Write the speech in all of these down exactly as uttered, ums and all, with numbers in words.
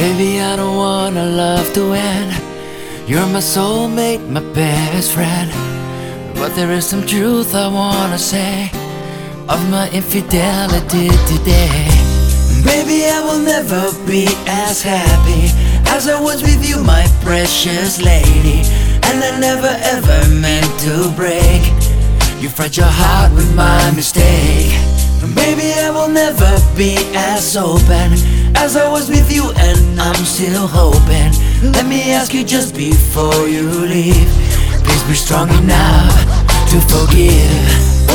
Baby, I don't wanna love to end. You're my soulmate, my best friend. But there is some truth I wanna say of my infidelity today. Baby, I will never be as happy as I was with you, my precious lady. And I never ever meant to break your fragile heart with my mistake. Baby, I will never be as open as I was with you, and I'm still hoping. Let me ask you just before you leave, please be strong enough to forgive.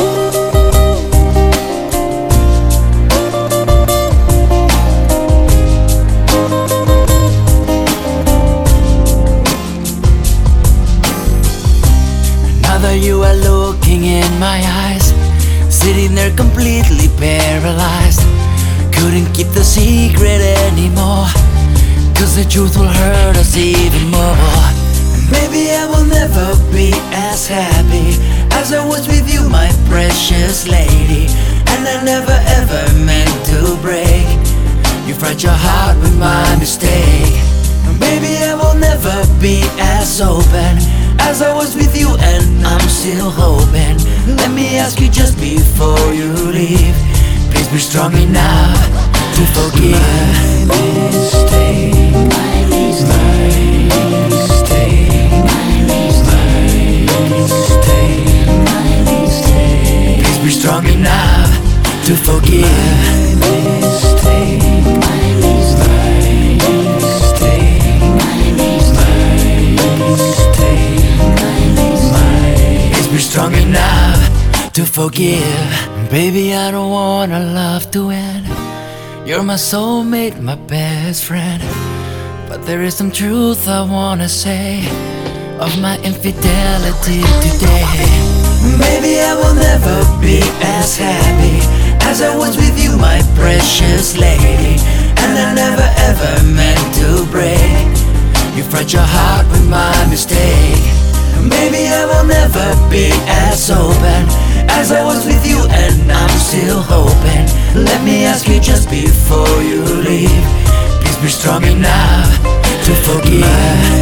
Now that you are looking in my eyes, sitting there completely paralyzed, couldn't keep the secret anymore, cause the truth will hurt us even more. Maybe I will never be as happy as I was with you, my precious lady. And I never ever meant to break your fragile heart with my mistake. Maybe I will never be as open as I was with you, and I'm still hoping. Let me ask you just before you leave, please be strong enough to forgive. My mistake, my mistake, my mistake, my mistake, my mistake. Please be strong enough to forgive. My mistake, my mistake, my mistake, my mistake. Please be strong enough to forgive. Baby, I don't wanna love to end. You're my soulmate, my best friend. But there is some truth I wanna say of my infidelity today. Maybe I will never be as happy as I was with you, my precious lady. And I never ever meant to break your fragile heart with my mistake. Maybe I will never be as open as I was with you, and I'm still hoping. Let me ask you just before you leave, please be strong enough to forgive.